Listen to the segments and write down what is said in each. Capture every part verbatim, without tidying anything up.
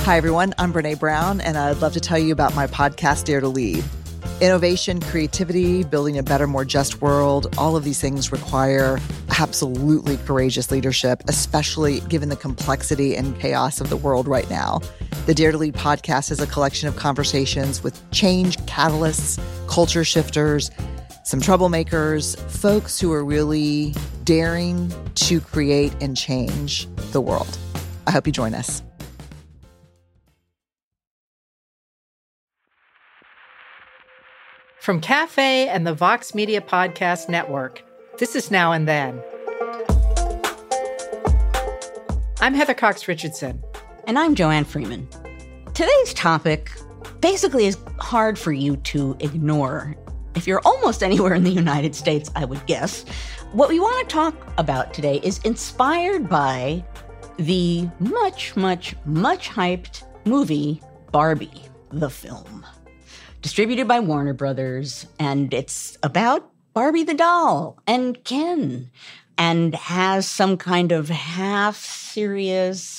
Hi, everyone. I'm Brene Brown, and I'd love to tell you about my podcast, Dare to Lead. Innovation, creativity, building a better, more just world, all of these things require absolutely courageous leadership, especially given the complexity and chaos of the world right now. The Dare to Lead podcast is a collection of conversations with change catalysts, culture shifters, some troublemakers, folks who are really daring to create and change the world. I hope you join us. From Cafe and the Vox Media Podcast Network, this is Now and Then. I'm Heather Cox Richardson. And I'm Joanne Freeman. Today's topic basically is hard for you to ignore. If you're almost anywhere in the United States, I would guess. What we want to talk about today is inspired by the much, much, much hyped movie Barbie, the film. Distributed by Warner Brothers, and it's about Barbie the doll and Ken, and has some kind of half-serious,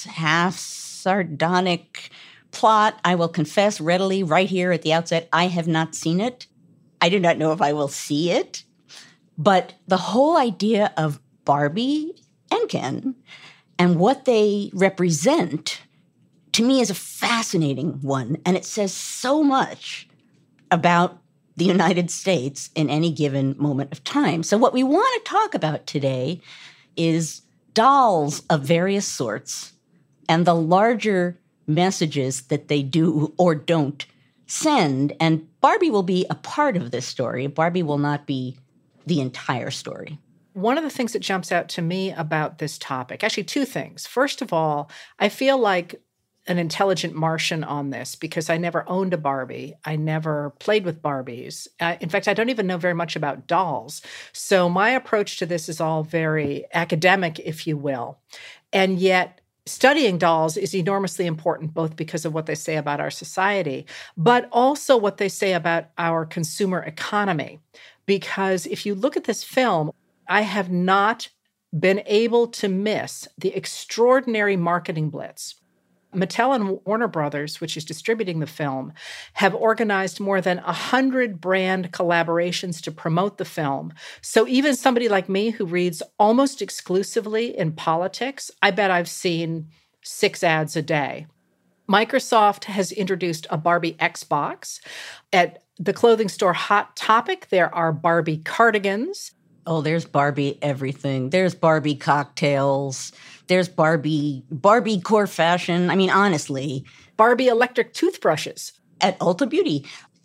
half-sardonic plot. I will confess readily right here at the outset, I have not seen it. I do not know if I will see it. But the whole idea of Barbie and Ken and what they represent, to me, is a fascinating one, and it says so much about the United States in any given moment of time. So what we want to talk about today is dolls of various sorts and the larger messages that they do or don't send. And Barbie will be a part of this story. Barbie will not be the entire story. One of the things that jumps out to me about this topic, actually two things. First of all, I feel like an intelligent Martian on this because I never owned a Barbie. I never played with Barbies. Uh, in fact, I don't even know very much about dolls. So my approach to this is all very academic, if you will. And yet studying dolls is enormously important, both because of what they say about our society, but also what they say about our consumer economy. Because if you look at this film, I have not been able to miss the extraordinary marketing blitz. Mattel and Warner Brothers, which is distributing the film, have organized more than one hundred brand collaborations to promote the film. So even somebody like me who reads almost exclusively in politics, I bet I've seen six ads a day. Microsoft has introduced a Barbie Xbox. At the clothing store Hot Topic, there are Barbie cardigans. Oh, there's Barbie everything. There's Barbie cocktails. There's Barbie, Barbie core fashion. I mean, honestly. Barbie electric toothbrushes. At Ulta Beauty,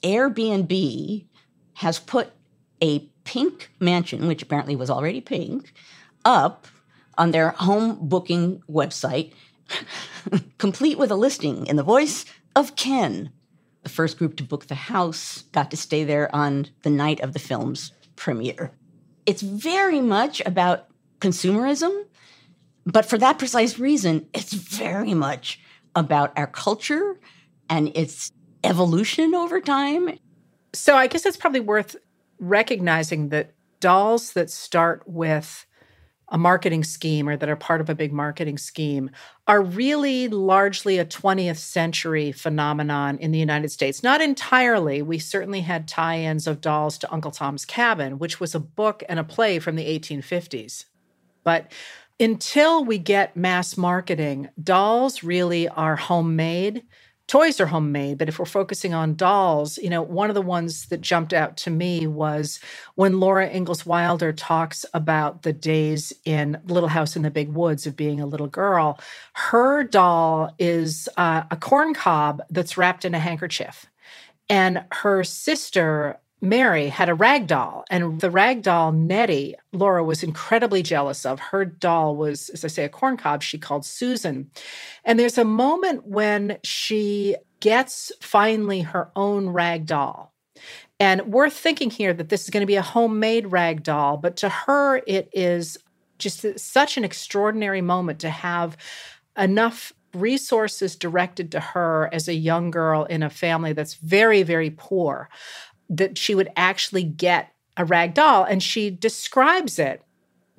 Airbnb has put a pink mansion, which apparently was already pink, up on their home booking website, complete with a listing in the voice of Ken. The first group to book the house got to stay there on the night of the film's premiere. It's very much about consumerism, but for that precise reason, it's very much about our culture and its evolution over time. So I guess it's probably worth recognizing that dolls that start with a marketing scheme or that are part of a big marketing scheme are really largely a twentieth century phenomenon in the United States. Not entirely. We certainly had tie-ins of dolls to Uncle Tom's Cabin, which was a book and a play from the eighteen fifties. But until we get mass marketing, dolls really are homemade. Toys are homemade, but if we're focusing on dolls, you know, one of the ones that jumped out to me was when Laura Ingalls Wilder talks about the days in Little House in the Big Woods of being a little girl. Her doll is uh, a corn cob that's wrapped in a handkerchief. And her sister, Mary, had a rag doll, and the rag doll, Nettie, Laura was incredibly jealous of. Her doll was, as I say, a corn cob she called Susan. And there's a moment when she gets finally her own rag doll. And worth thinking here that this is going to be a homemade rag doll, but to her, it is just such an extraordinary moment to have enough resources directed to her as a young girl in a family that's very, very poor, that she would actually get a rag doll. And she describes it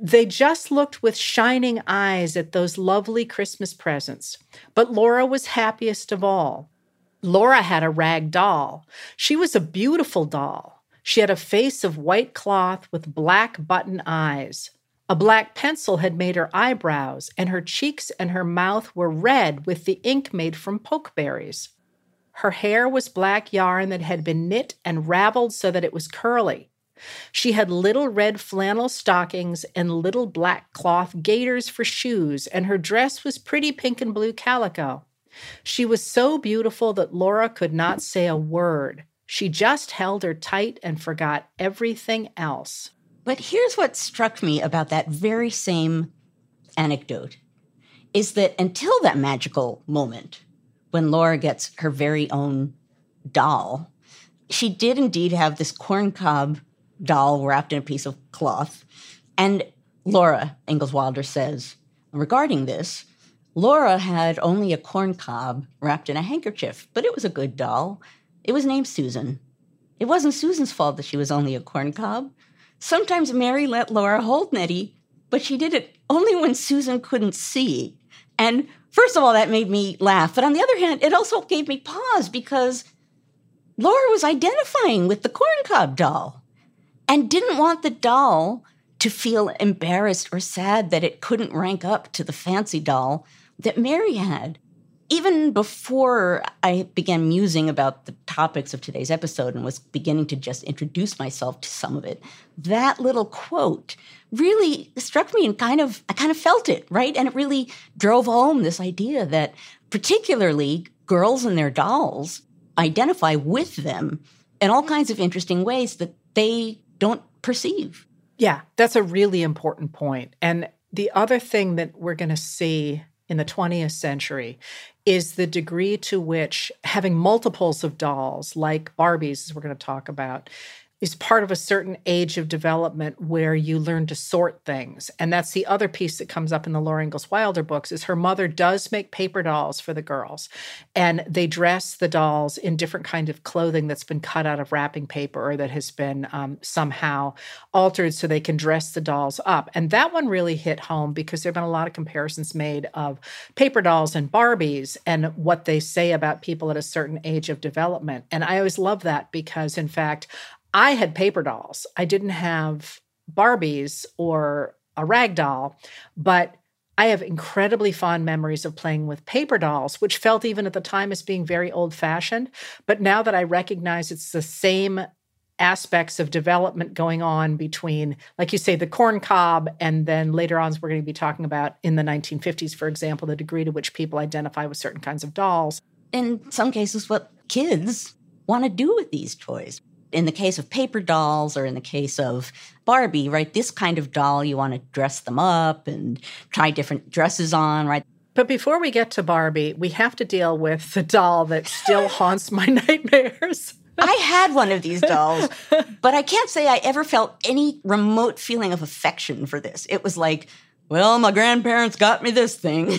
They just looked with shining eyes at those lovely Christmas presents. But Laura was happiest of all. Laura had a rag doll. She was a beautiful doll. She had a face of white cloth with black button eyes. A black pencil had made her eyebrows, and her cheeks and her mouth were red with the ink made from pokeberries. Her hair was black yarn that had been knit and raveled so that it was curly. She had little red flannel stockings and little black cloth gaiters for shoes, and her dress was pretty pink and blue calico. She was so beautiful that Laura could not say a word. She just held her tight and forgot everything else. But here's what struck me about that very same anecdote, is that until that magical moment, when Laura gets her very own doll, she did indeed have this corncob doll wrapped in a piece of cloth. And Laura, Ingalls Wilder says, regarding this, Laura had only a corncob wrapped in a handkerchief, but it was a good doll. It was named Susan. It wasn't Susan's fault that she was only a corncob. Sometimes Mary let Laura hold Nettie, but she did it only when Susan couldn't see. And first of all, that made me laugh. But on the other hand, it also gave me pause because Laura was identifying with the corncob doll and didn't want the doll to feel embarrassed or sad that it couldn't rank up to the fancy doll that Mary had. Even before I began musing about the topics of today's episode and was beginning to just introduce myself to some of it, that little quote really struck me and kind of, I kind of felt it, right? And it really drove home this idea that particularly girls and their dolls identify with them in all kinds of interesting ways that they don't perceive. Yeah, that's a really important point. And the other thing that we're going to see in the twentieth century is the degree to which having multiples of dolls, like Barbies, as we're going to talk about, is part of a certain age of development where you learn to sort things. And that's the other piece that comes up in the Laura Ingalls Wilder books, is her mother does make paper dolls for the girls. And they dress the dolls in different kinds of clothing that's been cut out of wrapping paper or that has been um, somehow altered so they can dress the dolls up. And that one really hit home because there have been a lot of comparisons made of paper dolls and Barbies and what they say about people at a certain age of development. And I always love that because, in fact, I had paper dolls. I didn't have Barbies or a rag doll, but I have incredibly fond memories of playing with paper dolls, which felt even at the time as being very old-fashioned. But now that I recognize it's the same aspects of development going on between, like you say, the corn cob, and then later on, as we're going to be talking about in the nineteen fifties, for example, the degree to which people identify with certain kinds of dolls. In some cases, what kids want to do with these toys. In the case of paper dolls or in the case of Barbie, right, this kind of doll, you want to dress them up and try different dresses on, right? But before we get to Barbie, we have to deal with the doll that still haunts my nightmares. I had one of these dolls, but I can't say I ever felt any remote feeling of affection for this. It was like, well, my grandparents got me this thing.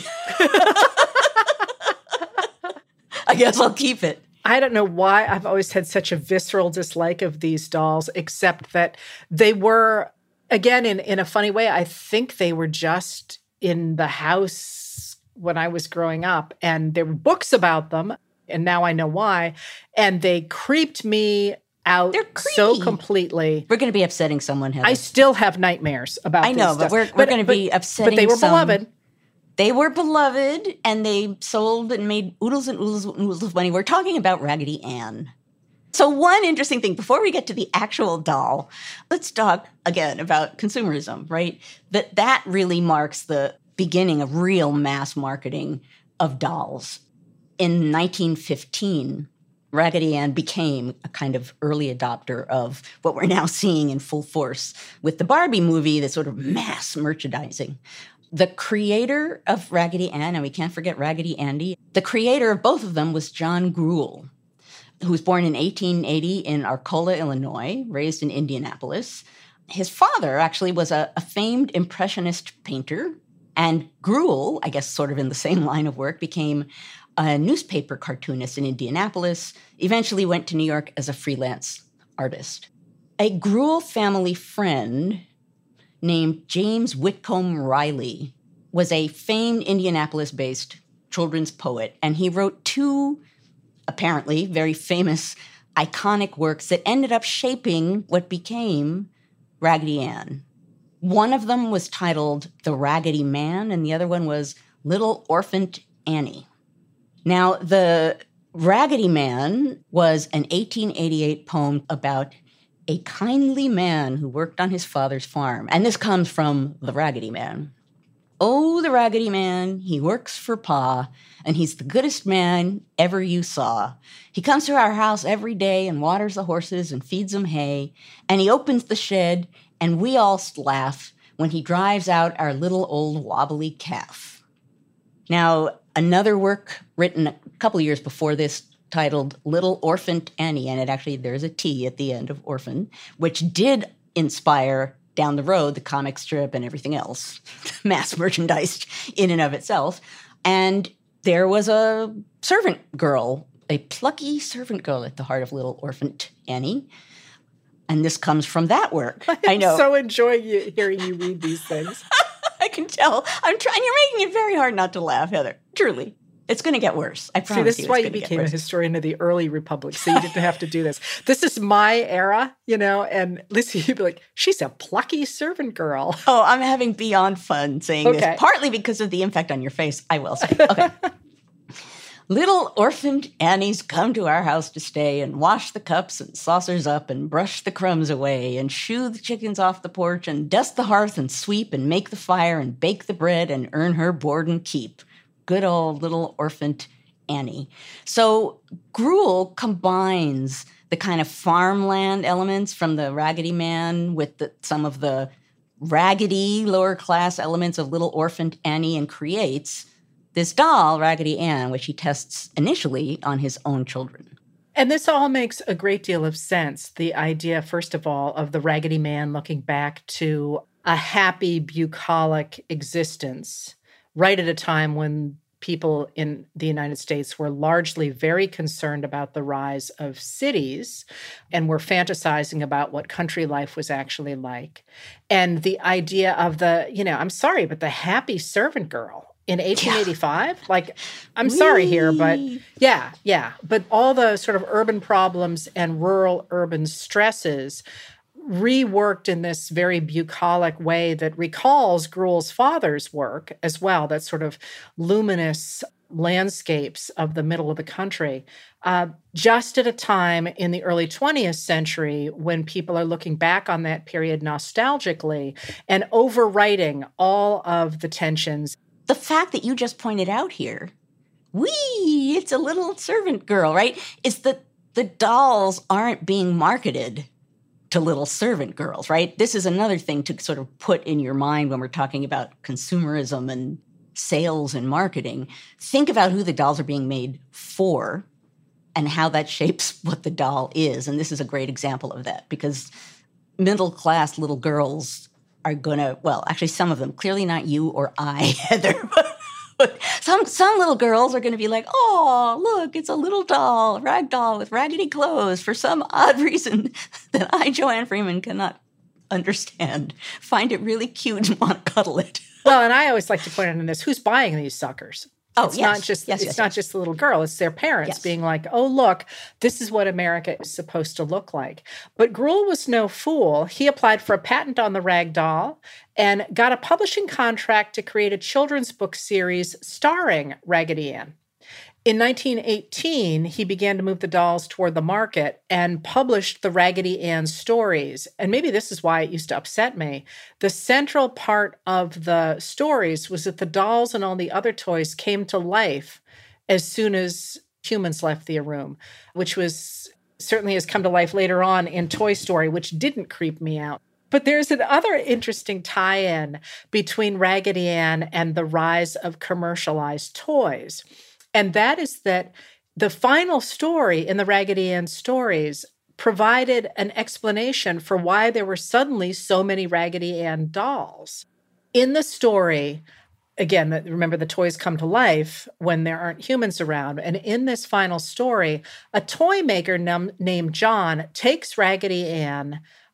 I guess I'll keep it. I don't know why I've always had such a visceral dislike of these dolls, except that they were, again, in, in a funny way, I think they were just in the house when I was growing up. And there were books about them, and now I know why. And they creeped me out so completely. We're going to be upsetting someone, Heather. I still have nightmares about I know, this but stuff. we're, we're going to be upsetting But they were some. beloved. They were beloved, and they sold and made oodles and oodles and oodles of money. We're talking about Raggedy Ann. So one interesting thing, before we get to the actual doll, let's talk again about consumerism, right? That that really marks the beginning of real mass marketing of dolls. In nineteen fifteen, Raggedy Ann became a kind of early adopter of what we're now seeing in full force with the Barbie movie, the sort of mass merchandising. The creator of Raggedy Ann, and we can't forget Raggedy Andy, the creator of both of them was John Gruhl, who was born in eighteen eighty in Arcola, Illinois, raised in Indianapolis. His father actually was a, a famed Impressionist painter, and Gruhl, I guess sort of in the same line of work, became a newspaper cartoonist in Indianapolis, eventually went to New York as a freelance artist. A Gruhl family friend named James Whitcomb Riley was a famed Indianapolis-based children's poet, and he wrote two, apparently, very famous, iconic works that ended up shaping what became Raggedy Ann. One of them was titled The Raggedy Man, and the other one was Little Orphaned Annie. Now, the Raggedy Man was an eighteen eighty-eight poem about a kindly man who worked on his father's farm. And this comes from The Raggedy Man. Oh, the Raggedy Man, he works for Pa, and he's the goodest man ever you saw. He comes to our house every day and waters the horses and feeds them hay, and he opens the shed, and we all laugh when he drives out our little old wobbly calf. Now, another work written a couple years before this titled Little Orphaned Annie, and it actually, there's a T at the end of orphan, which did inspire down the road the comic strip and everything else, mass merchandised in and of itself. And there was a servant girl, a plucky servant girl at the heart of Little Orphaned Annie. And this comes from that work. I'm I know. so enjoying you, hearing you read these things. I can tell. I'm trying. You're making it very hard not to laugh, Heather. Truly. It's going to get worse. I promise you. See, this you is why it's you gonna became get a worse. historian of the early republic, so you didn't have to do this. This is my era, you know, and Lucy, you'd be like, she's a plucky servant girl. Oh, I'm having beyond fun saying Okay. this, partly because of the impact on your face, I will say. Okay. Little orphaned Annies come to our house to stay and wash the cups and saucers up and brush the crumbs away and shoo the chickens off the porch and dust the hearth and sweep and make the fire and bake the bread and earn her board and keep. Good old little orphaned Annie. So Gruel combines the kind of farmland elements from the Raggedy Man with the, some of the raggedy lower class elements of Little Orphaned Annie and creates this doll, Raggedy Ann, which he tests initially on his own children. And this all makes a great deal of sense. The idea, first of all, of the Raggedy Man looking back to a happy, bucolic existence, right at a time when people in the United States were largely very concerned about the rise of cities and were fantasizing about what country life was actually like. And the idea of the, you know, I'm sorry, but the happy servant girl in eighteen eighty-five, yeah. like, I'm Whee! sorry here, but yeah, yeah. But all the sort of urban problems and rural urban stresses reworked in this very bucolic way that recalls Gruel's father's work as well, that sort of luminous landscapes of the middle of the country, uh, just at a time in the early twentieth century when people are looking back on that period nostalgically and overwriting all of the tensions. The fact that you just pointed out here, wee, it's a little servant girl, right? Is that the dolls aren't being marketed to little servant girls, right? This is another thing to sort of put in your mind when we're talking about consumerism and sales and marketing. Think about who the dolls are being made for and how that shapes what the doll is. And this is a great example of that because middle-class little girls are going to, well, actually some of them, clearly not you or I, Heather, but some some little girls are going to be like, oh, look, it's a little doll, rag doll with raggedy clothes for some odd reason that I, Joanne Freeman, cannot understand. Find it really cute and want to cuddle it. Well, and I always like to point out in this, who's buying these suckers? Oh, it's yes. not just yes, it's yes, not yes. just the little girl, it's their parents Yes. being like, oh, look, this is what America is supposed to look like. But Gruel was no fool. He applied for a patent on the rag doll and got a publishing contract to create a children's book series starring Raggedy Ann. In nineteen eighteen, he began to move the dolls toward the market and published the Raggedy Ann stories. And maybe this is why it used to upset me. The central part of the stories was that the dolls and all the other toys came to life as soon as humans left the room, which was certainly has come to life later on in Toy Story, which didn't creep me out. But there's another interesting tie-in between Raggedy Ann and the rise of commercialized toys. And that is that the final story in the Raggedy Ann stories provided an explanation for why there were suddenly so many Raggedy Ann dolls. In the story, again, remember the toys come to life when there aren't humans around. And in this final story, a toy maker num- named John takes Raggedy Ann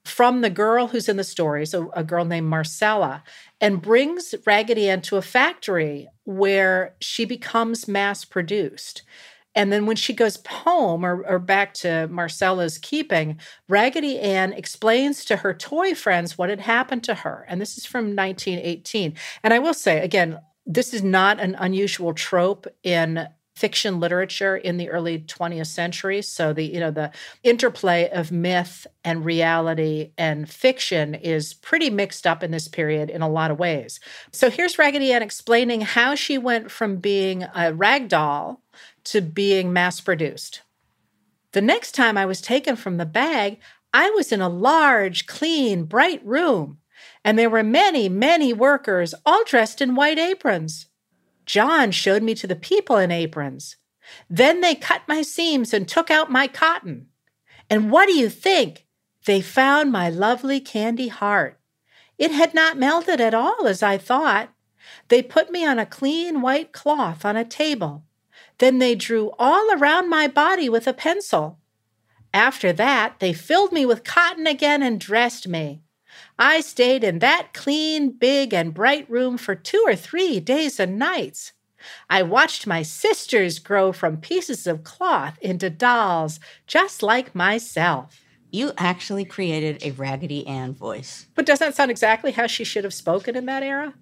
from the girl who's in the story, so a girl named Marcella, and brings Raggedy Ann to a factory where she becomes mass-produced. And then when she goes home or, or back to Marcella's keeping, Raggedy Ann explains to her toy friends what had happened to her. And this is from nineteen eighteen. And I will say, again, this is not an unusual trope in fiction literature in the early twentieth century. So the, you know, the interplay of myth and reality and fiction is pretty mixed up in this period in a lot of ways. So here's Raggedy Ann explaining how she went from being a rag doll to being mass-produced. The next time I was taken from the bag, I was in a large, clean, bright room, and there were many, many workers, all dressed in white aprons. John showed me to the people in aprons. Then they cut my seams and took out my cotton. And what do you think? They found my lovely candy heart. It had not melted at all, as I thought. They put me on a clean white cloth on a table. Then they drew all around my body with a pencil. After that, they filled me with cotton again and dressed me. I stayed in that clean, big, and bright room for two or three days and nights. I watched my sisters grow from pieces of cloth into dolls just like myself. You actually created a Raggedy Ann voice. But doesn't that sound exactly how she should have spoken in that era?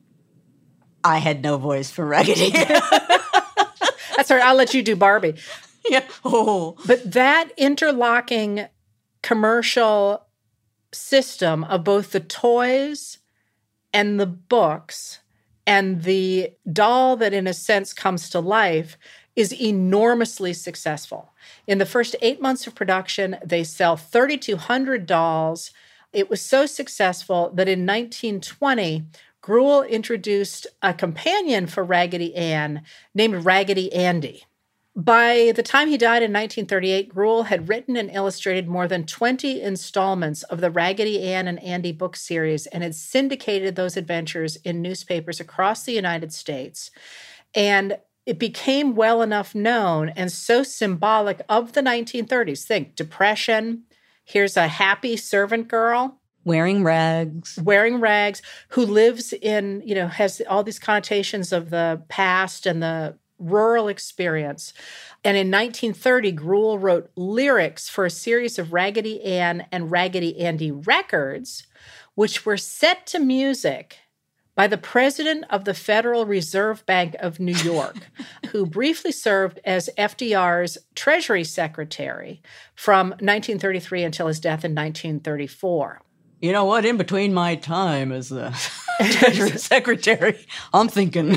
I had no voice for Raggedy Ann. That's all right. I'll let you do Barbie. Yeah. Oh. But that interlocking commercial system of both the toys and the books and the doll that, in a sense, comes to life is enormously successful. In the first eight months of production, they sell three thousand two hundred dolls. It was so successful that in nineteen twenty, Gruel introduced a companion for Raggedy Ann named Raggedy Andy. By the time he died in nineteen thirty-eight, Gruel had written and illustrated more than twenty installments of the Raggedy Ann and Andy book series and had syndicated those adventures in newspapers across the United States. And it became well enough known and so symbolic of the nineteen thirties. Think Depression. Here's a happy servant girl. Wearing rags. Wearing rags, who lives in, you know, has all these connotations of the past and the rural experience. And in nineteen thirty, Gruel wrote lyrics for a series of Raggedy Ann and Raggedy Andy records, which were set to music by the president of the Federal Reserve Bank of New York, who briefly served as F D R's Treasury Secretary from nineteen thirty-three until his death in nineteen thirty-four. You know what? In between my time as the Treasury Secretary, I'm thinking,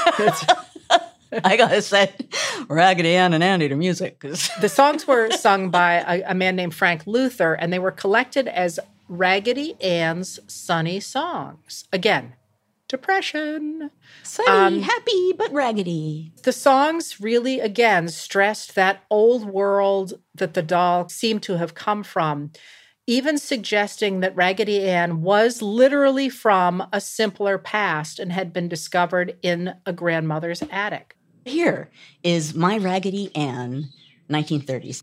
I gotta set Raggedy Ann and Andy to music. Cause the songs were sung by a, a man named Frank Luther, and they were collected as Raggedy Ann's Sunny Songs. Again, Depression. Sunny, um, happy, but raggedy. The songs really, again, stressed that old world that the doll seemed to have come from, even suggesting that Raggedy Ann was literally from a simpler past and had been discovered in a grandmother's attic. Here is My Raggedy Ann, nineteen thirties.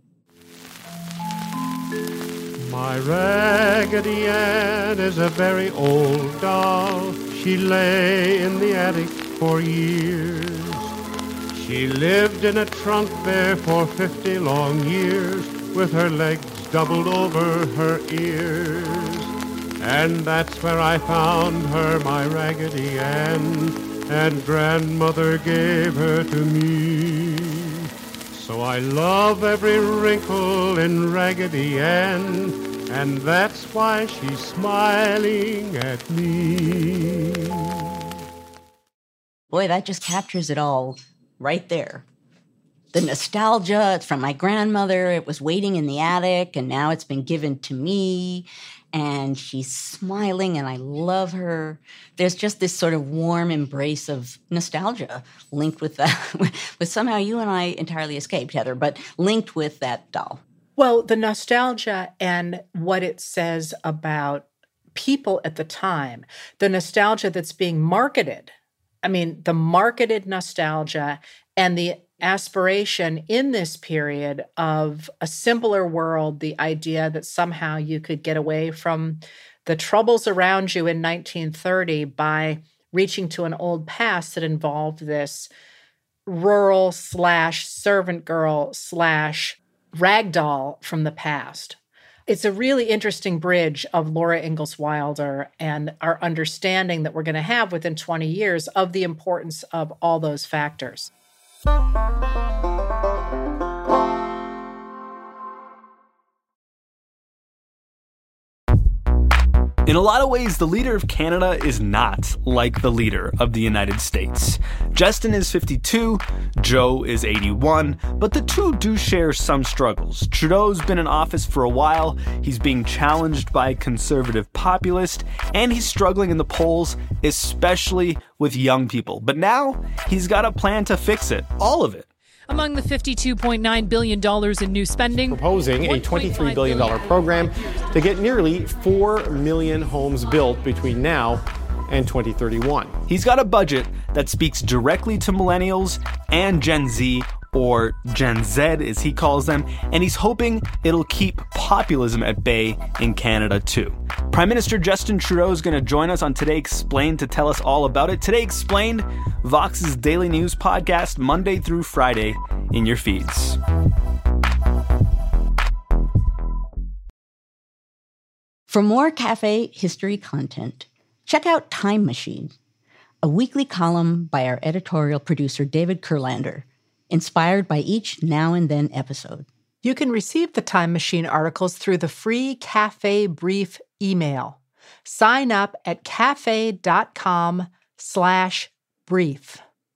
My Raggedy Ann is a very old doll. She lay in the attic for years. She lived in a trunk there for fifty long years, with her legs doubled over her ears. And that's where I found her, my Raggedy Ann, and grandmother gave her to me. So I love every wrinkle in Raggedy Ann, and that's why she's smiling at me. Boy, that just captures it all right there. The nostalgia, it's from my grandmother. It was waiting in the attic, and now it's been given to me. And she's smiling, and I love her. There's just this sort of warm embrace of nostalgia linked with that. But somehow you and I entirely escaped, Heather, but linked with that doll. Well, the nostalgia and what it says about people at the time, the nostalgia that's being marketed. I mean, the marketed nostalgia and the aspiration in this period of a simpler world, the idea that somehow you could get away from the troubles around you in nineteen thirty by reaching to an old past that involved this rural slash servant girl slash ragdoll from the past. It's a really interesting bridge of Laura Ingalls Wilder and our understanding that we're going to have within twenty years of the importance of all those factors. In a lot of ways, the leader of Canada is not like the leader of the United States. Justin is fifty-two, Joe is eighty-one, but the two do share some struggles. Trudeau's been in office for a while, he's being challenged by a conservative populist, and he's struggling in the polls, especially with young people. But now, he's got a plan to fix it, all of it. Among the fifty-two point nine billion dollars in new spending, proposing a twenty-three billion dollars program to get nearly four million homes built between now and twenty thirty-one. He's got a budget that speaks directly to millennials and Gen Z, or Gen Z as he calls them, and he's hoping it'll keep populism at bay in Canada too. Prime Minister Justin Trudeau is going to join us on Today Explained to tell us all about it. Today Explained, Vox's daily news podcast, Monday through Friday in your feeds. For more Cafe history content, check out Time Machine, a weekly column by our editorial producer David Kurlander, inspired by each Now and Then episode. You can receive the Time Machine articles through the free Cafe Brief email. Sign up at cafe.com slash brief.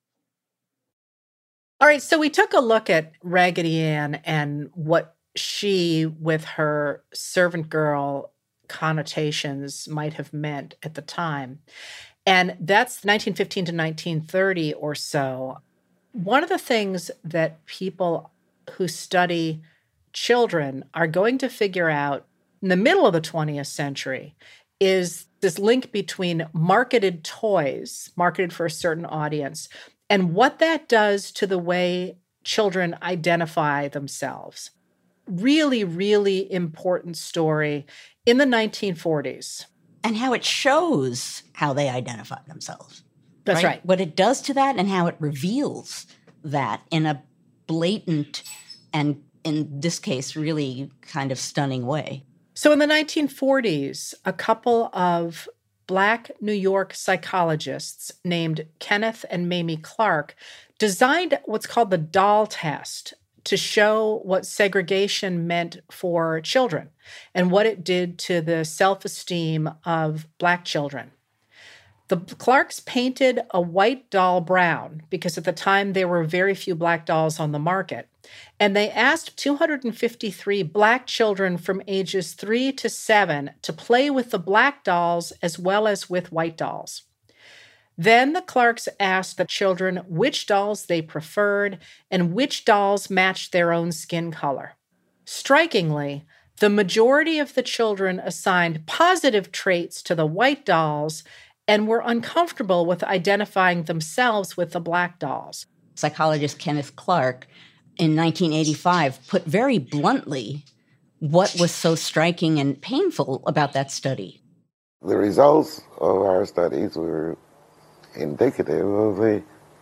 All right, so we took a look at Raggedy Ann and what she, with her servant girl connotations, might have meant at the time. And that's nineteen fifteen to nineteen thirty or so. One of the things that people who study children are going to figure out in the middle of the twentieth century is this link between marketed toys, marketed for a certain audience, and what that does to the way children identify themselves. Really, really important story in the nineteen forties. And how it shows how they identify themselves. That's right. What it does to that and how it reveals that in a blatant and, in this case, really kind of stunning way. So in the nineteen forties, a couple of Black New York psychologists named Kenneth and Mamie Clark designed what's called the doll test to show what segregation meant for children and what it did to the self-esteem of Black children. The Clarks painted a white doll brown because at the time there were very few Black dolls on the market. And they asked two hundred fifty-three Black children from ages three to seven to play with the Black dolls as well as with white dolls. Then the Clarks asked the children which dolls they preferred and which dolls matched their own skin color. Strikingly, the majority of the children assigned positive traits to the white dolls and were uncomfortable with identifying themselves with the Black dolls. Psychologist Kenneth Clark, in nineteen eighty-five, put very bluntly what was so striking and painful about that study. The results of our studies were indicative of a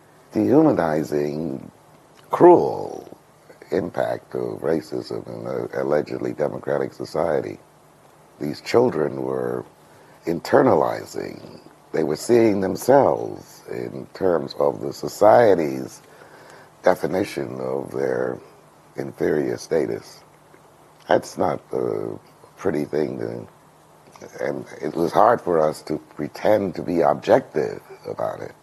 dehumanizing, cruel impact of racism in an allegedly democratic society. These children were internalizing. They were seeing themselves in terms of the society's definition of their inferior status. That's not a pretty thing to, and it was hard for us to pretend to be objective about it.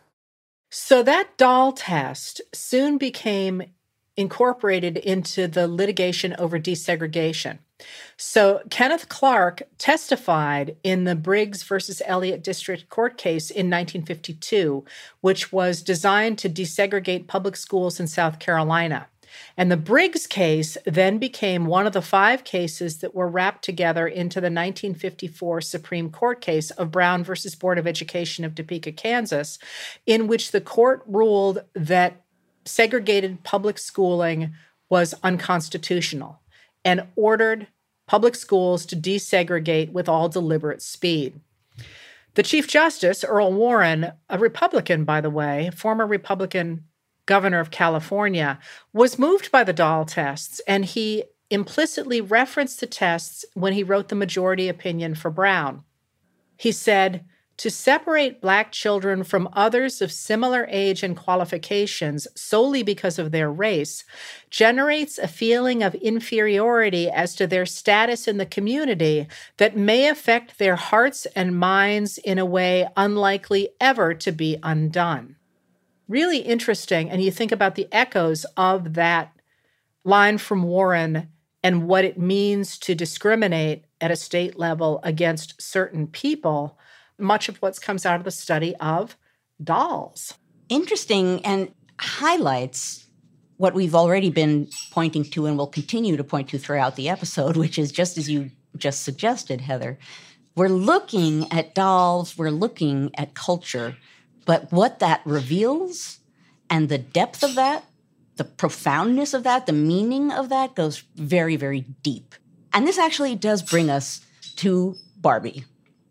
So that doll test soon became incorporated into the litigation over desegregation. So Kenneth Clark testified in the Briggs versus Elliott District Court case in nineteen fifty-two, which was designed to desegregate public schools in South Carolina. And the Briggs case then became one of the five cases that were wrapped together into the nineteen fifty-four Supreme Court case of Brown versus Board of Education of Topeka, Kansas, in which the court ruled that segregated public schooling was unconstitutional and ordered public schools to desegregate with all deliberate speed. The Chief Justice, Earl Warren, a Republican, by the way, former Republican governor of California, was moved by the doll tests, and he implicitly referenced the tests when he wrote the majority opinion for Brown. He said, "To separate Black children from others of similar age and qualifications solely because of their race generates a feeling of inferiority as to their status in the community that may affect their hearts and minds in a way unlikely ever to be undone." Really interesting. And you think about the echoes of that line from Warren and what it means to discriminate at a state level against certain people. Much of what comes out of the study of dolls. Interesting, and highlights what we've already been pointing to and will continue to point to throughout the episode, which is just as you just suggested, Heather. We're looking at dolls, we're looking at culture, but what that reveals and the depth of that, the profoundness of that, the meaning of that goes very, very deep. And this actually does bring us to Barbie.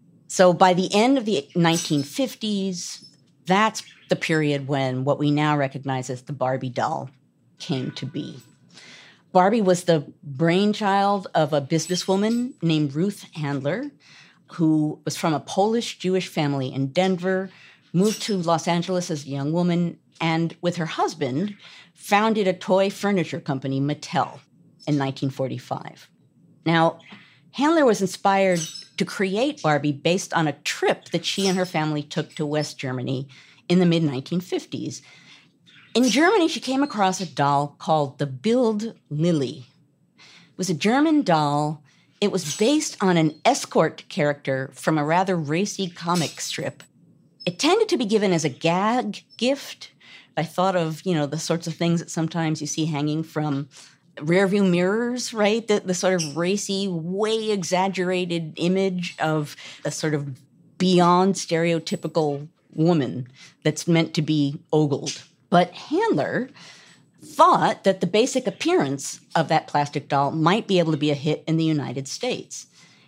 So by the end of the nineteen fifties, that's the period when what we now recognize as the Barbie doll came to be. Barbie was the brainchild of a businesswoman named Ruth Handler, who was from a Polish Jewish family in Denver, moved to Los Angeles as a young woman, and with her husband, founded a toy furniture company, Mattel, in nineteen forty-five. Now, Handler was inspired to create Barbie based on a trip that she and her family took to West Germany in the mid nineteen fifties. In Germany, she came across a doll called the Bild Lilly. It was a German doll. It was based on an escort character from a rather racy comic strip. It tended to be given as a gag gift. I thought of, you know, the sorts of things that sometimes you see hanging from rearview mirrors, right? The, the sort of racy, way exaggerated image of a sort of beyond stereotypical woman that's meant to be ogled. But Handler thought that the basic appearance of that plastic doll might be able to be a hit in the United States.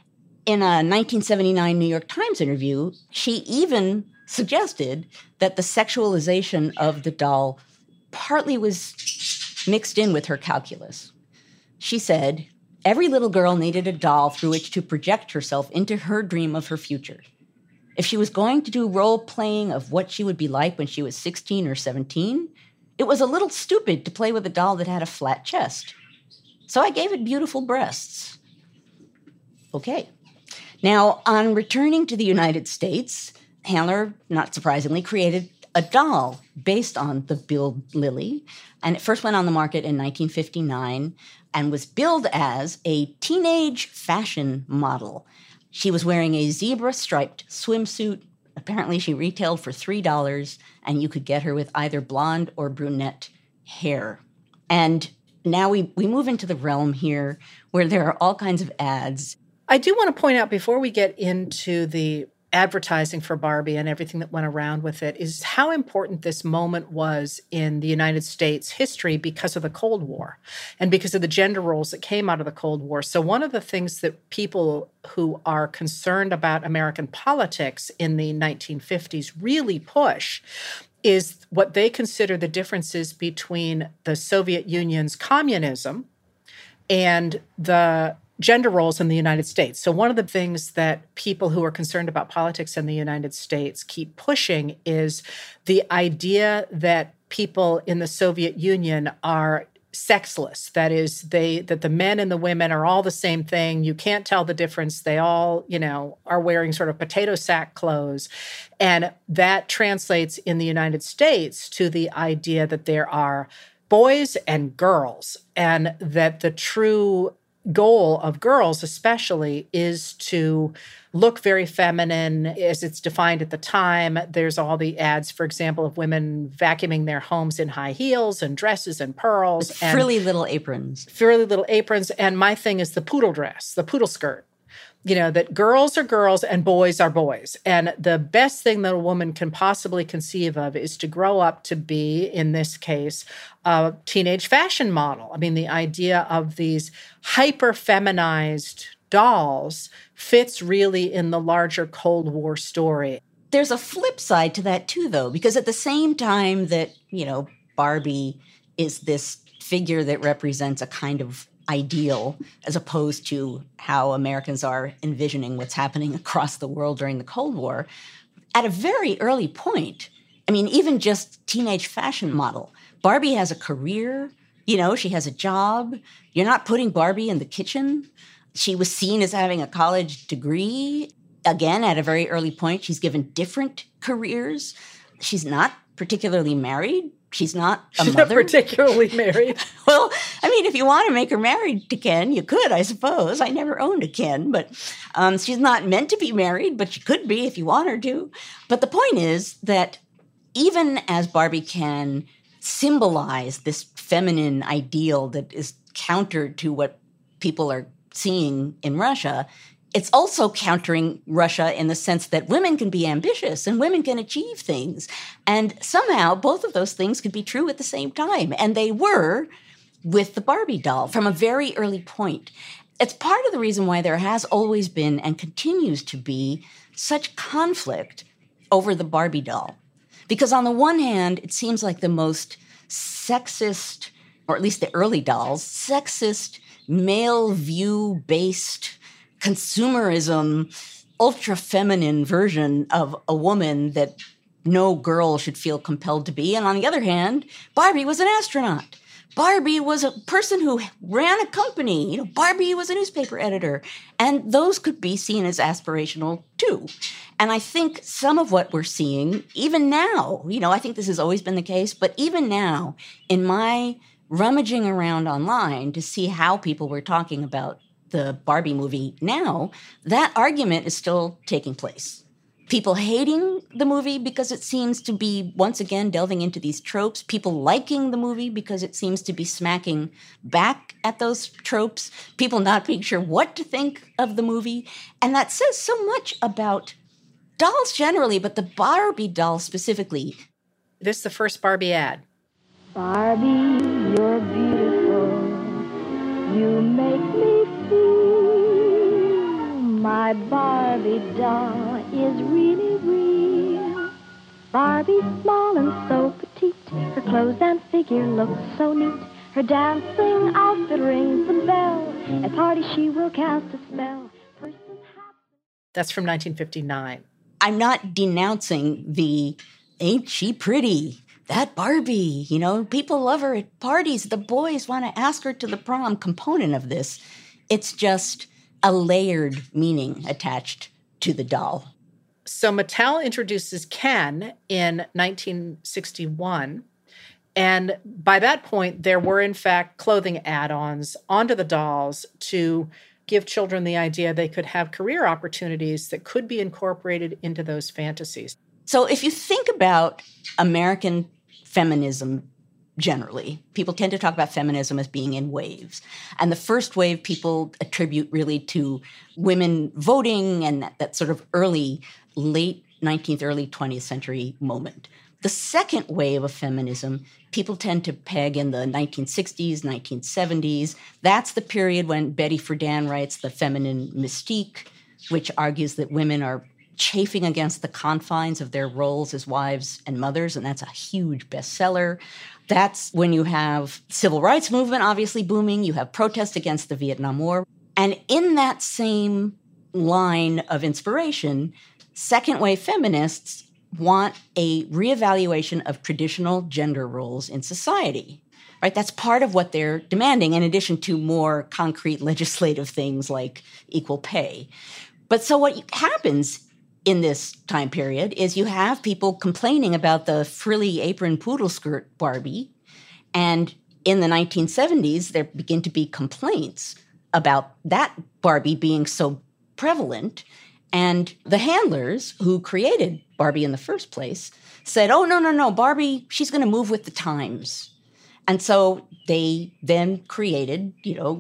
In a nineteen seventy-nine New York Times interview, she even suggested that the sexualization of the doll partly was mixed in with her calculus. She said, "Every little girl needed a doll through which to project herself into her dream of her future. If she was going to do role-playing of what she would be like when she was sixteen or seventeen, it was a little stupid to play with a doll that had a flat chest. So I gave it beautiful breasts." Okay. Now, on returning to the United States, Handler, not surprisingly, created a doll based on the Bild Lilly, and it first went on the market in nineteen fifty-nine and was billed as a teenage fashion model. She was wearing a zebra-striped swimsuit. Apparently, she retailed for three dollars, and you could get her with either blonde or brunette hair. And now we, we move into the realm here where there are all kinds of ads. I do want to point out, before we get into the advertising for Barbie and everything that went around with it, is how important this moment was in the United States history because of the Cold War and because of the gender roles that came out of the Cold War. So one of the things that people who are concerned about American politics in the nineteen fifties really push is what they consider the differences between the Soviet Union's communism and the gender roles in the United States. So one of the things that people who are concerned about politics in the United States keep pushing is the idea that people in the Soviet Union are sexless. That is, they that the men and the women are all the same thing. You can't tell the difference. They all, you know, are wearing sort of potato sack clothes. And that translates in the United States to the idea that there are boys and girls, and that the true goal of girls especially is to look very feminine as it's defined at the time. There's all the ads, for example, of women vacuuming their homes in high heels and dresses and pearls. With frilly little aprons. Frilly little aprons. And my thing is the poodle dress, the poodle skirt. You know, that girls are girls and boys are boys. And the best thing that a woman can possibly conceive of is to grow up to be, in this case, a teenage fashion model. I mean, the idea of these hyper-feminized dolls fits really in the larger Cold War story. There's a flip side to that, too, though, because at the same time that, you know, Barbie is this figure that represents a kind of ideal as opposed to how Americans are envisioning what's happening across the world during the Cold War, at a very early point, I mean, even just teenage fashion model, Barbie has a career, you know, she has a job. You're not putting Barbie in the kitchen. She was seen as having a college degree. Again, at a very early point, she's given different careers. She's not particularly married. She's not a She's mother. Not particularly married. Well, I mean, if you want to make her married to Ken, you could, I suppose. I never owned a Ken, but um, she's not meant to be married, but she could be if you want her to. But the point is that even as Barbie can symbolize this feminine ideal that is counter to what people are seeing in Russia, it's also countering Russia in the sense that women can be ambitious and women can achieve things. And somehow both of those things could be true at the same time. And they were with the Barbie doll from a very early point. It's part of the reason why there has always been and continues to be such conflict over the Barbie doll. Because on the one hand, it seems like the most sexist, or at least the early dolls, sexist, male view-based consumerism, ultra-feminine version of a woman that no girl should feel compelled to be. And on the other hand, Barbie was an astronaut. Barbie was a person who ran a company. You know, Barbie was a newspaper editor. And those could be seen as aspirational too. And I think some of what we're seeing, even now, you know, I think this has always been the case, but even now, in my rummaging around online to see how people were talking about the Barbie movie now, that argument is still taking place. People hating the movie because it seems to be, once again, delving into these tropes. People liking the movie because it seems to be smacking back at those tropes. People not being sure what to think of the movie. And that says so much about dolls generally, but the Barbie doll specifically. This is the first Barbie ad. Barbie, you're beautiful. You make me feel my Barbie doll is really real. Barbie's small and so petite. Her clothes and figure look so neat. Her dancing outfit rings the bell. At parties she will cast a spell. That's from nineteen fifty-nine. I'm not denouncing the ain't she pretty, that Barbie, you know, people love her at parties. The boys want to ask her to the prom component of this. It's just a layered meaning attached to the doll. So Mattel introduces Ken in nineteen sixty-one. And by that point, there were, in fact, clothing add-ons onto the dolls to give children the idea they could have career opportunities that could be incorporated into those fantasies. So if you think about American feminism generally, people tend to talk about feminism as being in waves. And the first wave people attribute really to women voting and that, that sort of early, late nineteenth, early twentieth century moment. The second wave of feminism, people tend to peg in the nineteen sixties, nineteen seventies. That's the period when Betty Friedan writes The Feminine Mystique, which argues that women are chafing against the confines of their roles as wives and mothers, and that's a huge bestseller. That's when you have civil rights movement obviously booming. You have protest against the Vietnam War. And in that same line of inspiration, second-wave feminists want a reevaluation of traditional gender roles in society, right? That's part of what they're demanding, in addition to more concrete legislative things like equal pay. But so what happens in this time period is you have people complaining about the frilly apron poodle skirt Barbie. And in the nineteen seventies, there begin to be complaints about that Barbie being so prevalent. And the handlers who created Barbie in the first place said, oh, no, no, no, Barbie, she's going to move with the times. And so they then created, you know,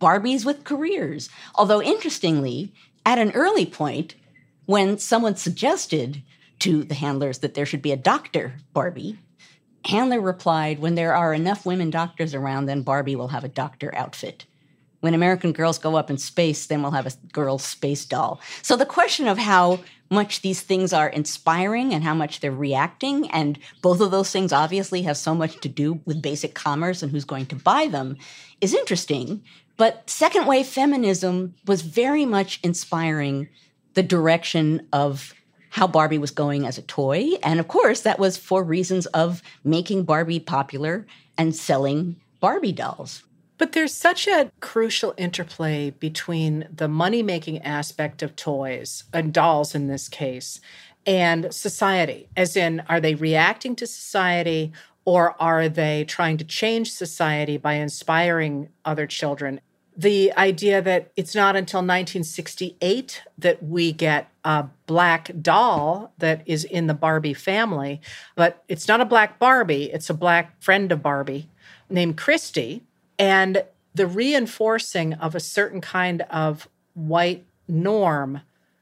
Barbies with careers. Although, interestingly, at an early point, when someone suggested to the handlers that there should be a doctor Barbie, Handler replied, when there are enough women doctors around, then Barbie will have a doctor outfit. When American girls go up in space, then we'll have a girl space doll. So the question of how much these things are inspiring and how much they're reacting, and both of those things obviously have so much to do with basic commerce and who's going to buy them, is interesting. But second wave feminism was very much inspiring the direction of how Barbie was going as a toy. And of course, that was for reasons of making Barbie popular and selling Barbie dolls. But there's such a crucial interplay between the money-making aspect of toys, and dolls in this case, and society. As in, are they reacting to society, or are they trying to change society by inspiring other children? The idea that it's not until nineteen sixty-eight that we get a black doll that is in the Barbie family, but it's not a black Barbie, it's a black friend of Barbie named Christy. And the reinforcing of a certain kind of white norm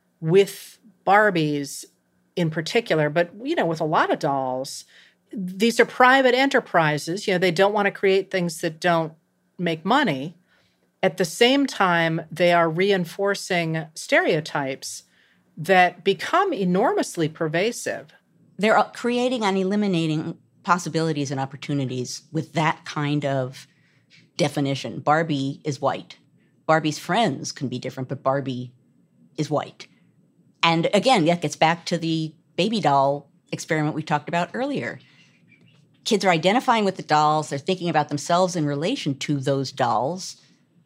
with Barbies in particular, but, you know, with a lot of dolls, these are private enterprises. You know, they don't want to create things that don't make money. At the same time, they are reinforcing stereotypes that become enormously pervasive. They're creating and eliminating possibilities and opportunities with that kind of definition. Barbie is white. Barbie's friends can be different, but Barbie is white. And again, that gets back to the baby doll experiment we talked about earlier. Kids are identifying with the dolls. They're thinking about themselves in relation to those dolls.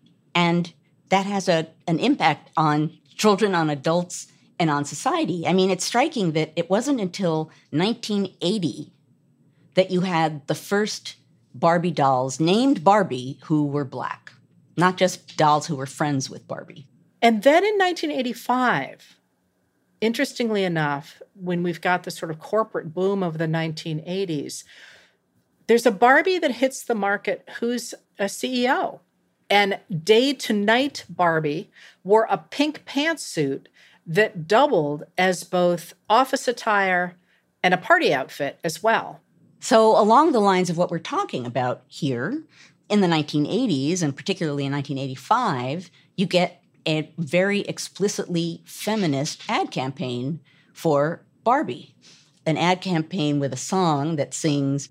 And that has a, an impact on children, on adults, and on society. I mean, it's striking that it wasn't until nineteen eighty that you had the first Barbie dolls named Barbie who were black, not just dolls who were friends with Barbie. And then in nineteen eighty-five, interestingly enough, when we've got the sort of corporate boom of the nineteen eighties, there's a Barbie that hits the market who's a C E O. And Day to Night Barbie wore a pink pantsuit that doubled as both office attire and a party outfit as well. So along the lines of what we're talking about here, in the nineteen eighties, and particularly in nineteen eighty-five, you get a very explicitly feminist ad campaign for Barbie. An ad campaign with a song that sings,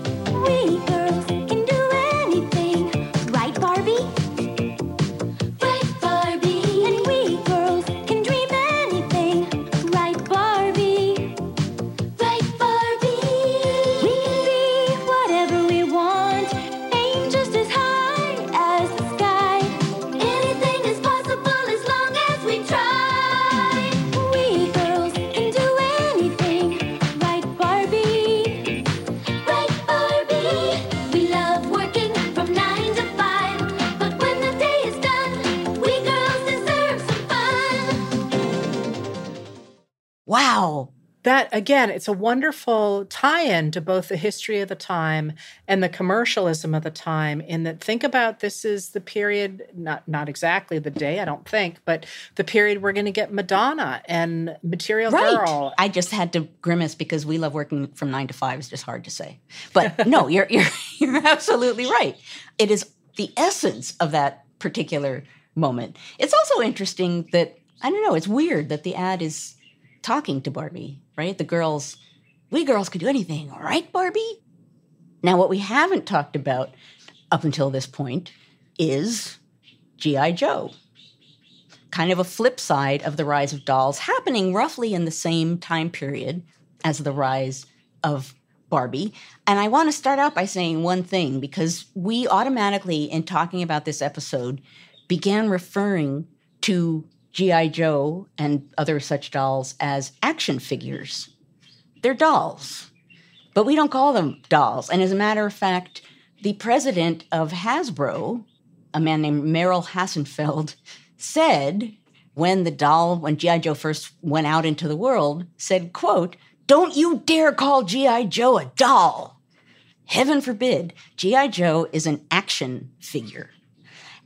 "We girls can do anything, right, Barbie? Right, Barbie. And we girls can dream anything, right, Barbie? Right, Barbie. We can be whatever we want, aim just as high as the sky. Anything is possible as long as we try. We girls can do anything, right, Barbie? Right, Barbie. We love working from nine to five, but when the day is done, we girls deserve some fun." Wow. That, again, it's a wonderful tie-in to both the history of the time and the commercialism of the time, in that, think about, this is the period, not, not exactly the day, I don't think, but the period we're going to get Madonna and Material Right. Girl. I just had to grimace because we love working from nine to five. It's just hard to say. But no, you're you're you're absolutely right. It is the essence of that particular moment. It's also interesting that, I don't know, it's weird that the ad is talking to Barbie, right? The girls, we girls can do anything, right, Barbie? Now, what we haven't talked about up until this point is G I. Joe. Kind of a flip side of the rise of dolls, happening roughly in the same time period as the rise of Barbie. And I want to start out by saying one thing, because we automatically, in talking about this episode, began referring to G I. Joe and other such dolls as action figures. They're dolls, but we don't call them dolls. And as a matter of fact, the president of Hasbro, a man named Merrill Hassenfeld, said when the doll, when G I. Joe first went out into the world, said, quote, "Don't you dare call G I. Joe a doll. Heaven forbid. G I. Joe is an action figure."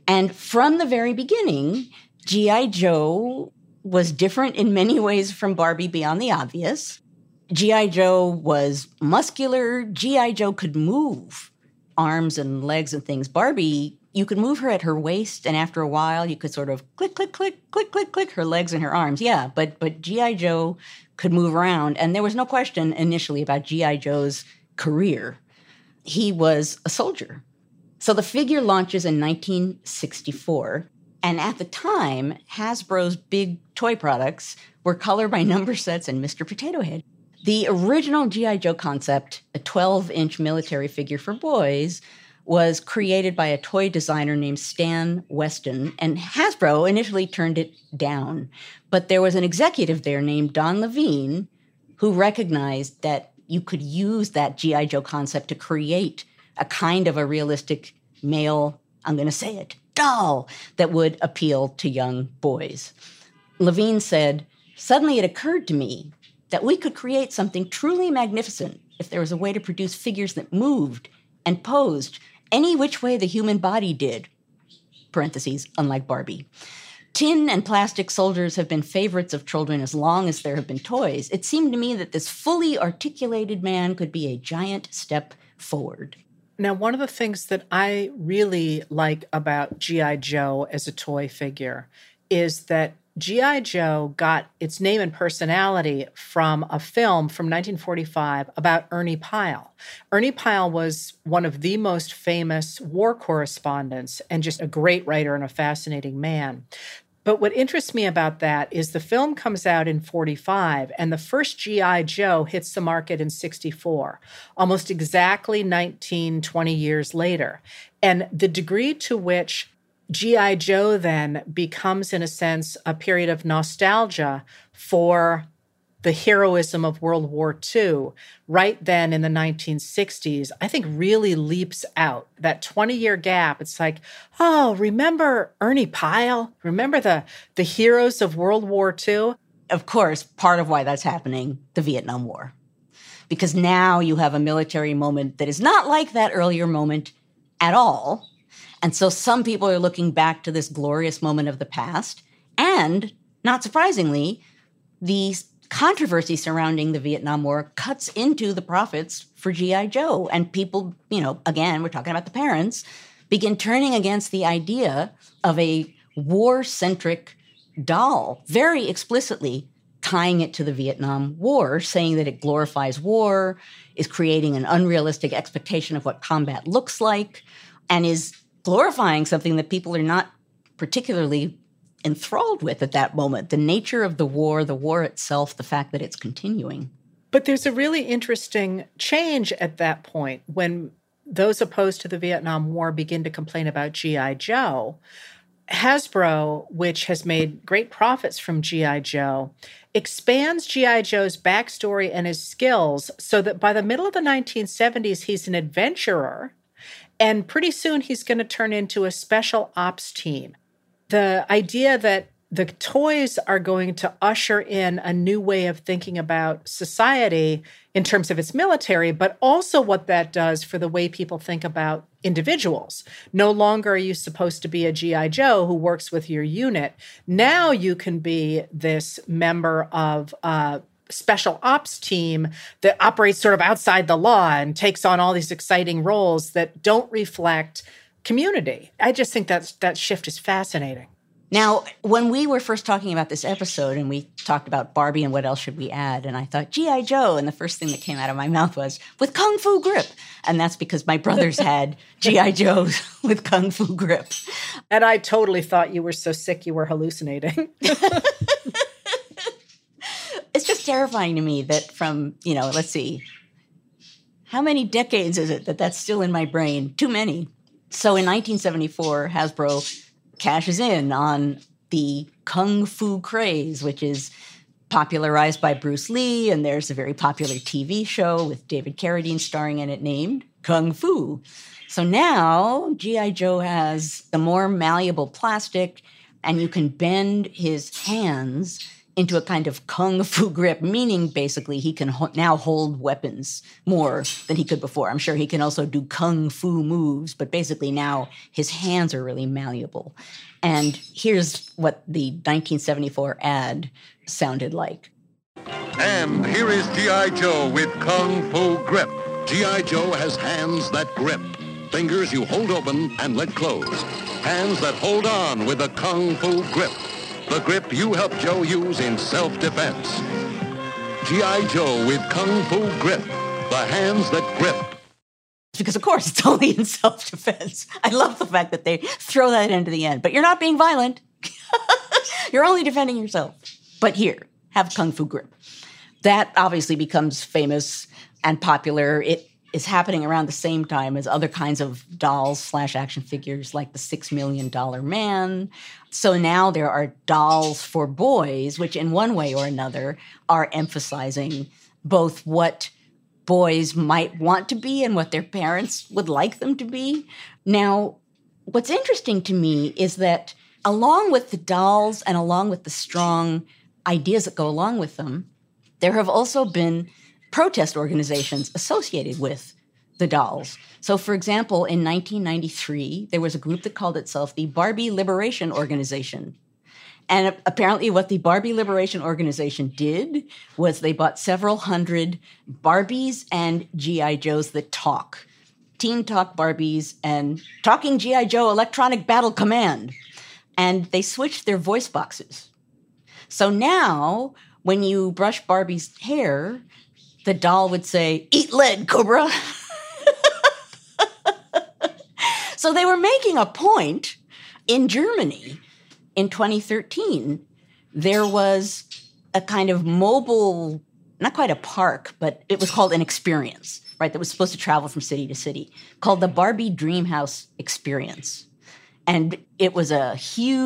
And from the very beginning, G I. Joe was different in many ways from Barbie beyond the obvious. G I. Joe was muscular. G I. Joe could move arms and legs and things. Barbie, you could move her at her waist, and after a while, you could sort of click, click, click, click, click, click, her legs and her arms. Yeah, but but G I. Joe could move around, and there was no question initially about G I. Joe's career. He was a soldier. So the figure launches in nineteen sixty-four, and at the time, Hasbro's big toy products were Color by Number sets and Mister Potato Head. The original G I. Joe concept, a twelve-inch military figure for boys, was created by a toy designer named Stan Weston, and Hasbro initially turned it down. But there was an executive there named Don Levine who recognized that you could use that G I. Joe concept to create a kind of a realistic male, I'm going to say it, doll that would appeal to young boys. Levine said, "Suddenly it occurred to me that we could create something truly magnificent if there was a way to produce figures that moved and posed any which way the human body did," parentheses, unlike Barbie. Tin and plastic soldiers have been favorites of children as long as there have been toys. It seemed to me that this fully articulated man could be a giant step forward. Now, one of the things that I really like about G I. Joe as a toy figure is that G I. Joe got its name and personality from a film from nineteen forty-five about Ernie Pyle. Ernie Pyle was one of the most famous war correspondents and just a great writer and a fascinating man. But what interests me about that is the film comes out in forty-five, and the first G I. Joe hits the market in sixty-four, almost exactly nineteen, twenty years later. And the degree to which G I. Joe then becomes, in a sense, a period of nostalgia for the heroism of World War Two, right then in the nineteen sixties, I think really leaps out. That twenty-year gap, it's like, oh, remember Ernie Pyle? Remember the, the heroes of World War Two? Of course, part of why that's happening, the Vietnam War. Because now you have a military moment that is not like that earlier moment at all. And so some people are looking back to this glorious moment of the past. And, not surprisingly, the controversy surrounding the Vietnam War cuts into the profits for G I. Joe. And people, you know, again, we're talking about the parents, begin turning against the idea of a war-centric doll, very explicitly tying it to the Vietnam War, saying that it glorifies war, is creating an unrealistic expectation of what combat looks like, and is glorifying something that people are not particularly enthralled with at that moment. The nature of the war, the war itself, the fact that it's continuing. But there's a really interesting change at that point when those opposed to the Vietnam War begin to complain about G I. Joe. Hasbro, which has made great profits from G I. Joe, expands G I. Joe's backstory and his skills so that by the middle of the nineteen seventies, he's an adventurer. And pretty soon he's going to turn into a special ops team. The idea that the toys are going to usher in a new way of thinking about society in terms of its military, but also what that does for the way people think about individuals. No longer are you supposed to be a G I. Joe who works with your unit. Now you can be this member of a special ops team that operates sort of outside the law and takes on all these exciting roles that don't reflect community. I just think that's, that shift is fascinating. Now, when we were first talking about this episode and we talked about Barbie and what else should we add, and I thought G I. Joe, and the first thing that came out of my mouth was, with Kung Fu grip. And that's because my brothers had G I. Joes with Kung Fu grip. And I totally thought you were so sick you were hallucinating. It's just terrifying to me that from, you know, let's see, how many decades is it that that's still in my brain? Too many. So in nineteen seventy-four, Hasbro cashes in on the Kung Fu craze, which is popularized by Bruce Lee, and there's a very popular T V show with David Carradine starring in it named Kung Fu. So now G I. Joe has the more malleable plastic, and you can bend his hands into a kind of kung fu grip, meaning basically he can ho- now hold weapons more than he could before. I'm sure he can also do kung fu moves, but basically now his hands are really malleable. And here's what the nineteen seventy-four ad sounded like. And here is G I. Joe with Kung Fu Grip. G I. Joe has hands that grip. Fingers you hold open and let close. Hands that hold on with a Kung Fu Grip. The grip you help Joe use in self-defense. G I. Joe with Kung Fu Grip. The hands that grip. Because, of course, it's only in self-defense. I love the fact that they throw that into the end. But you're not being violent. You're only defending yourself. But here, have Kung Fu Grip. That obviously becomes famous and popular. It is happening around the same time as other kinds of dolls slash action figures like the Six Million Dollar Man. So now there are dolls for boys, which in one way or another are emphasizing both what boys might want to be and what their parents would like them to be. Now, what's interesting to me is that along with the dolls and along with the strong ideas that go along with them, there have also been protest organizations associated with the dolls. So, for example, in nineteen ninety-three, there was a group that called itself the Barbie Liberation Organization. And apparently what the Barbie Liberation Organization did was they bought several hundred Barbies and G I. Joes that talk. Teen Talk Barbies and Talking G I. Joe Electronic Battle Command. And they switched their voice boxes. So now, when you brush Barbie's hair, the doll would say, "Eat lead, Cobra." So they were making a point. In Germany, in twenty thirteen, there was a kind of mobile, not quite a park, but it was called an experience, right, that was supposed to travel from city to city, called the Barbie Dreamhouse Experience. And it was a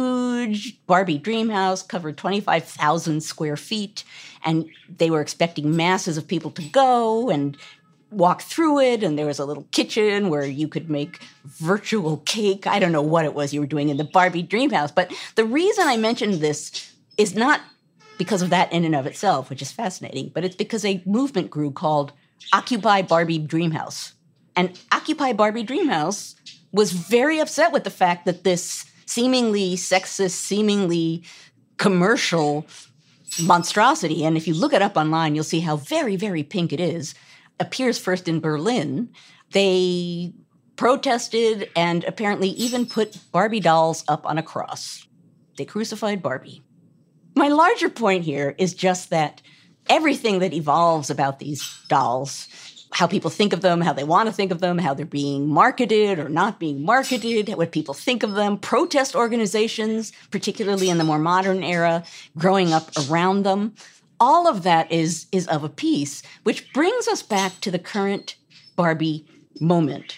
huge Barbie Dreamhouse, covered twenty-five thousand square feet, and they were expecting masses of people to go and walk through it, and there was a little kitchen where you could make virtual cake. I don't know what it was you were doing in the Barbie Dreamhouse, but the reason I mentioned this is not because of that in and of itself, which is fascinating, but it's because a movement grew called Occupy Barbie Dreamhouse. And Occupy Barbie Dreamhouse was very upset with the fact that this seemingly sexist, seemingly commercial monstrosity, and if you look it up online, you'll see how very, very pink it is, appears first in Berlin. They protested and apparently even put Barbie dolls up on a cross. They crucified Barbie. My larger point here is just that everything that evolves about these dolls, how people think of them, how they want to think of them, how they're being marketed or not being marketed, what people think of them, protest organizations, particularly in the more modern era, growing up around them, all of that is, is of a piece, which brings us back to the current Barbie moment.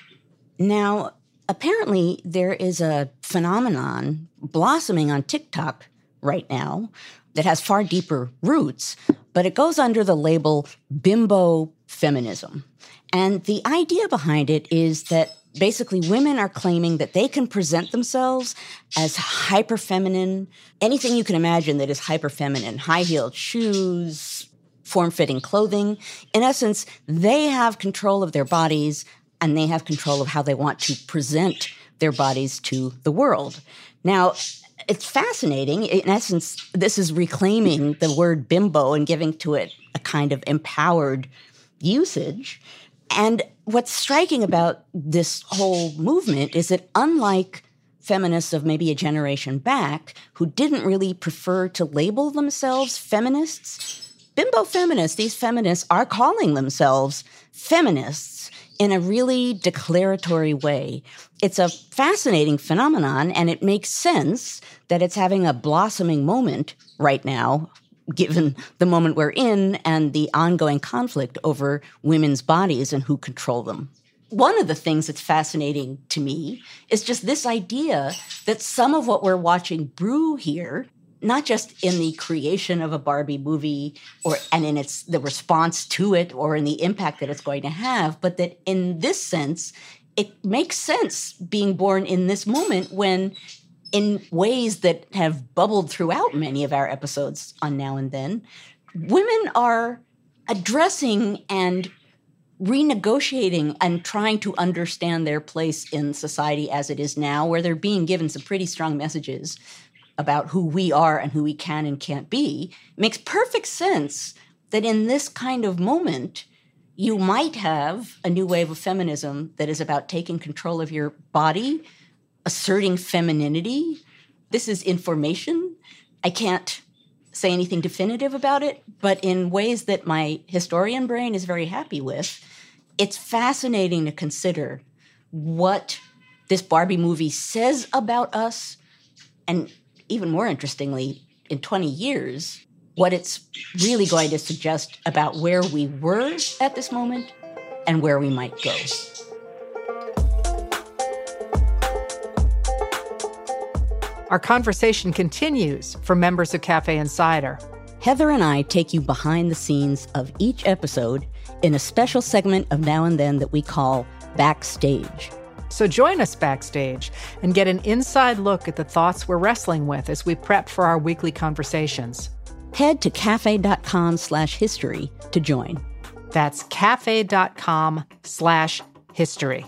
Now, apparently there is a phenomenon blossoming on TikTok right now that has far deeper roots, but it goes under the label bimbo feminism. And the idea behind it is that basically women are claiming that they can present themselves as hyper-feminine, anything you can imagine that is hyper-feminine, high-heeled shoes, form-fitting clothing. In essence, they have control of their bodies and they have control of how they want to present their bodies to the world. Now, it's fascinating. In essence, this is reclaiming the word bimbo and giving to it a kind of empowered usage. And what's striking about this whole movement is that unlike feminists of maybe a generation back who didn't really prefer to label themselves feminists, bimbo feminists, these feminists are calling themselves feminists in a really declaratory way. It's a fascinating phenomenon, and it makes sense that it's having a blossoming moment right now, given the moment we're in and the ongoing conflict over women's bodies and who control them. One of the things that's fascinating to me is just this idea that some of what we're watching brew here, not just in the creation of a Barbie movie or and in its the response to it or in the impact that it's going to have, but that in this sense, it makes sense being born in this moment when in ways that have bubbled throughout many of our episodes on Now and Then, women are addressing and renegotiating and trying to understand their place in society as it is now, where they're being given some pretty strong messages about who we are and who we can and can't be. It makes perfect sense that in this kind of moment, you might have a new wave of feminism that is about taking control of your body, asserting femininity. This is information. I can't say anything definitive about it, but in ways that my historian brain is very happy with, it's fascinating to consider what this Barbie movie says about us, and even more interestingly, in twenty years, what it's really going to suggest about where we were at this moment and where we might go. Our conversation continues for members of Cafe Insider. Heather and I take you behind the scenes of each episode in a special segment of Now and Then that we call Backstage. So join us backstage and get an inside look at the thoughts we're wrestling with as we prep for our weekly conversations. Head to cafe.com slash history to join. That's cafe.com slash history.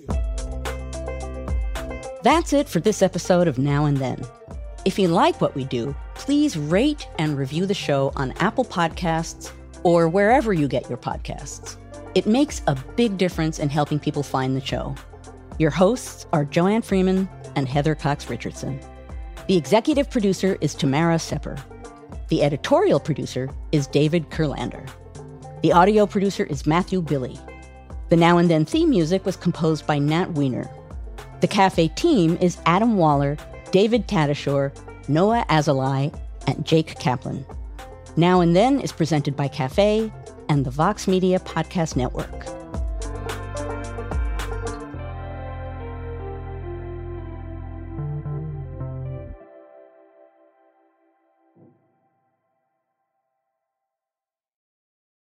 That's it for this episode of Now and Then. If you like what we do, please rate and review the show on Apple Podcasts or wherever you get your podcasts. It makes a big difference in helping people find the show. Your hosts are Joanne Freeman and Heather Cox Richardson. The executive producer is Tamara Sepper. The editorial producer is David Kurlander. The audio producer is Matthew Billy. The Now and Then theme music was composed by Nat Weiner. The Cafe team is Adam Waller, David Tadashore, Noah Azalai, and Jake Kaplan. Now and Then is presented by Cafe and the Vox Media Podcast Network.